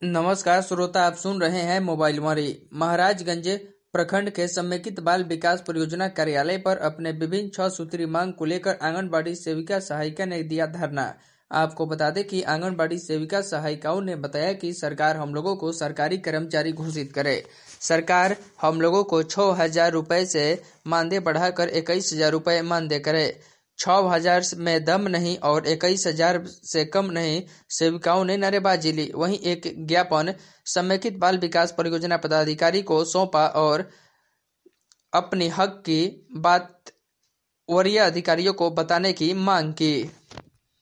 नमस्कार श्रोता, आप सुन रहे हैं मोबाइल मारी। महाराजगंज प्रखंड के समेकित बाल विकास परियोजना कार्यालय पर अपने विभिन्न 6 सूत्री मांग को लेकर आंगनबाड़ी सेविका सहायिका ने दिया धरना। आपको बता दें कि आंगनबाड़ी सेविका सहायिकाओं ने बताया कि सरकार हम लोगों को सरकारी कर्मचारी घोषित करे। सरकार हम लोगों को 6,000 रुपए से मानदेय बढ़ाकर 21,000 रुपए मानदेय करे। 6,000 में दम नहीं और 21,000 से कम नहीं, सेविकाओं ने नारेबाजी ली। वहीं एक ज्ञापन समेकित बाल विकास परियोजना पदाधिकारी को सौंपा और अपनी हक की बात वरीय अधिकारियों को बताने की मांग की।